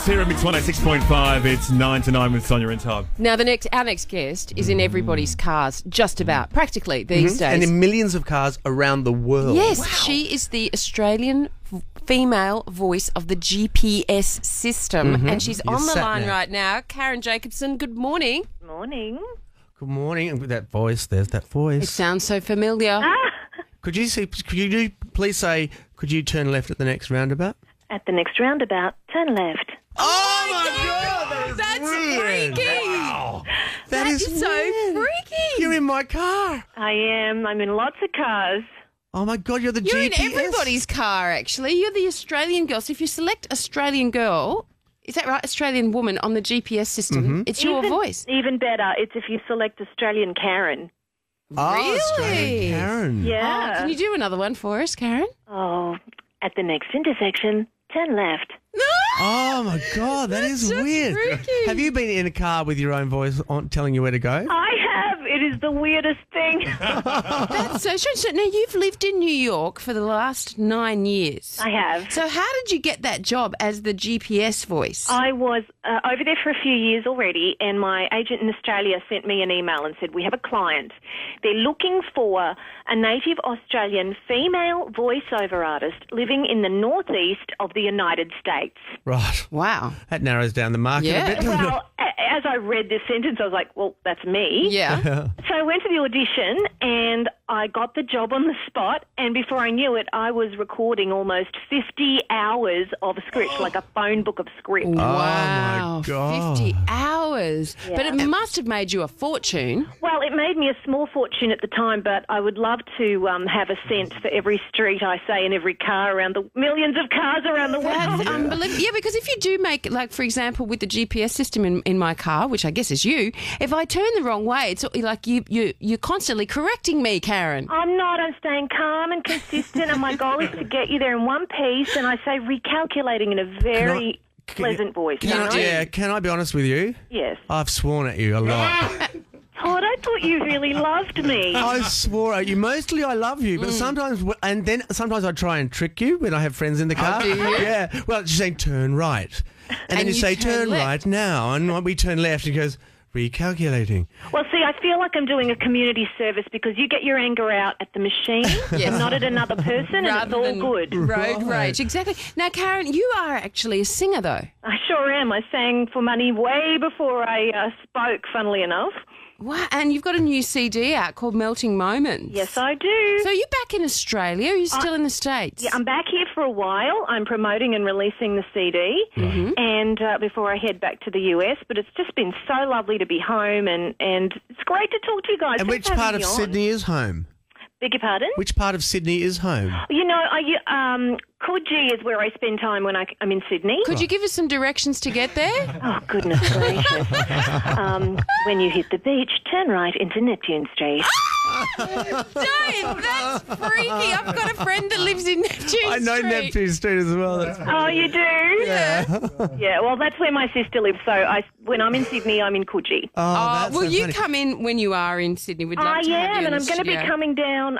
It's here at Mix 106.5. It's 9 to 9 with Sonia and Todd. Now, our next guest is in everybody's cars, just about, practically, these days. And in millions of cars around the world. Yes, she is the Australian female voice of the GPS system, and she's on the line right now. Karen Jacobson, good morning. Morning. Good morning. And with that voice, there's that voice. It sounds so familiar. Could you please say, could you turn left at the next roundabout? At the next roundabout, turn left. Oh my God! That's weird. freaky. Wow. That is so weird. freaky. You're in my car. I am. I'm in lots of cars. Oh my God, you're the You're GPS. in everybody's car, actually. You're the Australian girl. So if you select Australian girl, is that right? Australian woman on the GPS system, it's your voice. Even better, it's if you select Australian Karen. Oh, Really? Australian Karen. Yeah. Oh, can you do another one for us, Karen? Oh, at the next intersection, turn left. Oh my God, that is just weird. freaky. Have you been in a car with your own voice telling you where to go? I have. It is the weirdest thing. That's so strange. So now you've lived in New York for the last 9 years. I have. So how did you get that job as the GPS voice? I was over there for a few years already, and my agent in Australia sent me an email and said, we have a client. They're looking for a native Australian female voiceover artist living in the northeast of the United States. Right. Wow. That narrows down the market Yeah. a bit, doesn't it? Well, as I read this sentence, I was like, well, that's me. Yeah. So I went to the audition and I got the job on the spot, and before I knew it, I was recording almost 50 hours of script, like a phone book of script. Wow. my God. 50 hours. Yeah. But it must have made you a fortune. Well, it made me a small fortune at the time, but I would love to have a cent for every street I say and every car around the millions of cars around the world. That's unbelievable. Yeah, because if you do make, like, for example, with the GPS system in my car, which I guess is you, if I turn the wrong way, it's like you're constantly correcting me, Karen. I'm not. I'm staying calm and consistent, and my goal is to get you there in one piece, and I say recalculating in a very pleasant voice. Can I be honest with you? Yes. I've sworn at you a lot. Todd, I thought you really loved me. I swore at you. Mostly I love you, but sometimes I try and trick you when I have friends in the car. do you? Yeah. Well, she's saying turn right. And then you say turn left. right now. And we turn left. He goes, recalculating. Well, see, I feel like I'm doing a community service because you get your anger out at the machine and not at another person, and it's Rather all than good. Road rage. Exactly. Now, Karen, you are actually a singer, though. I sure am. I sang for money way before I spoke, funnily enough. Wow. And you've got a new CD out called Melting Moments. Yes, I do. So you're back in Australia? Or are you still in the States? Yeah, I'm back here for a while. I'm promoting and releasing the CD, and before I head back to the US. But it's just been so lovely to be home, and it's great to talk to you guys. And Thanks which for part having of me on. Sydney is home? Beg your pardon? Which part of Sydney is home? You know, Coogee is where I spend time when I'm in Sydney. Could you give us some directions to get there? Oh, goodness gracious. When you hit the beach, turn right into Neptune Street. Don't! That's freaky. I've got a friend that lives in Neptune I know Street. Neptune Street as well. Oh, you do? Yeah, well, that's where my sister lives. So when I'm in Sydney, I'm in Coogee. Oh, that's will so you funny. come in when you are in Sydney? We'd love I to have you am, in and the I'm going to be studio. coming down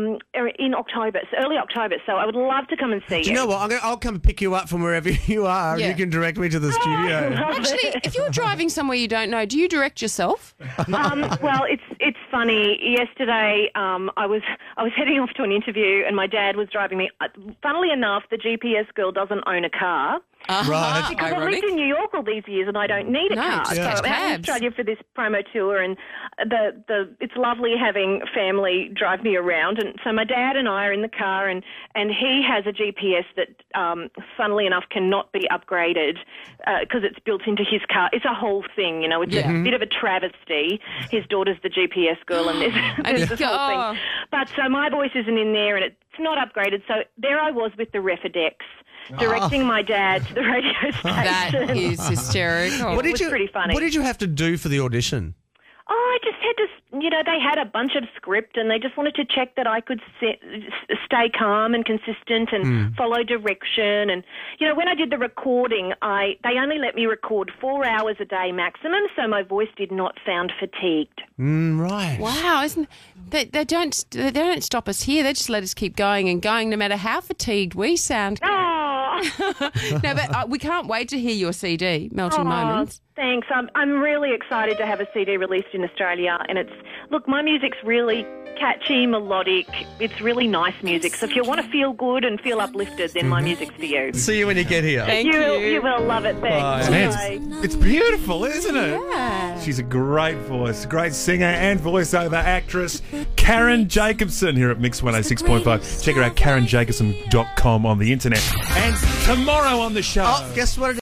in October, so early October. So I would love to come and see Do you know what? I'll come pick you up from wherever you are, Yeah. and you can direct me to the studio. Actually, if you're driving somewhere you don't know, do you direct yourself? Well, it's funny. Yesterday, I was heading off to an interview, and my dad was driving me. Funnily enough, the GPS girl doesn't own a car. Right. Because I've lived in New York all these years and I don't need a No, car. just So catch I'm out in cabs. Australia for this promo tour, and it's lovely having family drive me around. And so my dad and I are in the car, and he has a GPS that, funnily enough, cannot be upgraded because it's built into his car. It's a whole thing, you know. It's a bit of a travesty. His daughter's the GPS girl, and there's this whole thing. But so my voice isn't in there, and it's not upgraded. So there I was with the Refidex, directing my dad to the radio station. That is hysterical. It was pretty funny. What did you have to do for the audition? Oh, I just had to, they had a bunch of script and they just wanted to check that I could stay calm and consistent and follow direction. And, when I did the recording, they only let me record 4 hours a day maximum, so my voice did not sound fatigued. Right. Wow, they don't stop us here. They just let us keep going and going no matter how fatigued we sound. Oh, No, but we can't wait to hear your CD, Melting Moments. Thanks. I'm really excited to have a CD released in Australia, and look, my music's really catchy, melodic. It's really nice music. So if you want to feel good and feel uplifted, then my music's for you. See you when you get here. Thank you. You will love it. Thanks. Man, it's beautiful, isn't it? Yeah. She's a great voice, great singer and voiceover actress, Karen Jacobson here at Mix 106.5. Check her out, KarenJacobson.com on the internet. And tomorrow on the show. Oh, guess what it